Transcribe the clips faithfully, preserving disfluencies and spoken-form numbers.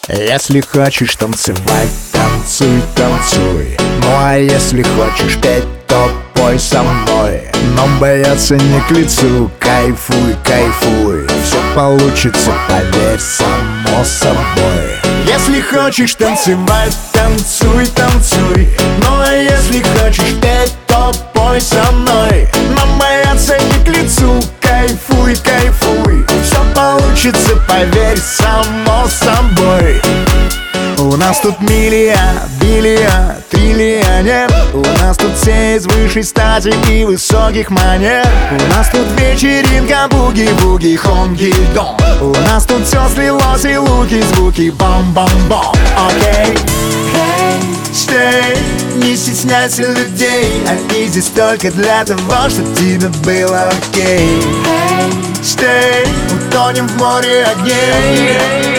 Если хочешь танцевать, танцуй, танцуй. Ну а если хочешь петь, то пой со мной. Но бояться не к лицу, кайфуй, кайфуй. Все получится, поверь, само собой. Если хочешь танцевать, танцуй, танцуй. Ну а если хочешь петь, то пой со мной. Но бояться не к лицу, кайфуй, кайфуй. Все получится, поверь, само собой. У нас тут миллиард, биллиард, триллионер. У нас тут все из высшей стати и высоких манер. У нас тут вечеринка, буги-буги, хонги-дон. У нас тут все слилось и луки, звуки, бам-бам-бам. Окей, Stay, не стесняйся людей. Они здесь только для того, чтобы тебе было окей. Stay, утонем в море огней.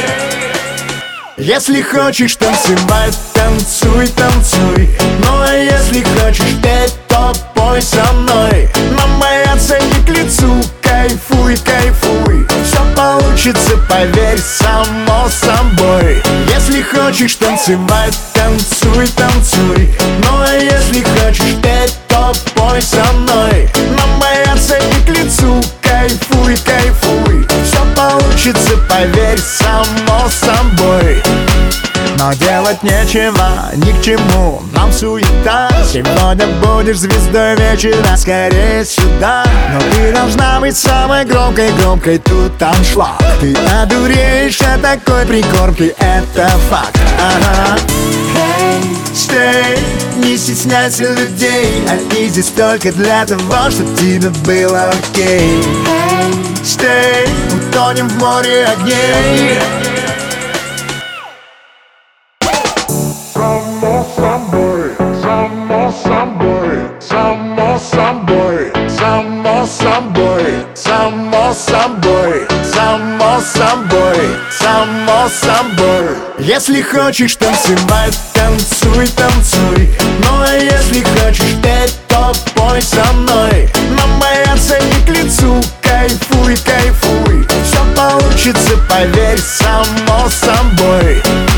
Если хочешь танцевать, танцуй, танцуй. Ну а если хочешь петь, то пой со мной. Но бояться не к лицу, кайфуй, кайфуй. Все получится, поверь, само собой. Если хочешь танцевать, танцуй, танцуй. Ну а если хочешь петь, то пой со мной. Но бояться не к лицу, кайфуй, кайфуй. Все получится, поверь, само собой. Но делать нечего, ни к чему нам суета. Сегодня будешь звездой вечера, скорее сюда. Но ты должна быть самой громкой, громкой, тут аншлаг. Ты одуреешь от такой прикормки, это факт. Ага. Stay, не стесняйся людей. Они здесь только для того, чтобы тебе было окей. Stay, утонем в море огней. Само собой, само собой, само собой, само собой, само собой, само собой, само собой. Если хочешь танцевать, танцуй, танцуй. Ну а если хочешь петь, то пой со мной. Но бояться не к лицу, кайфуй, кайфуй. Все получится, поверь, само собой.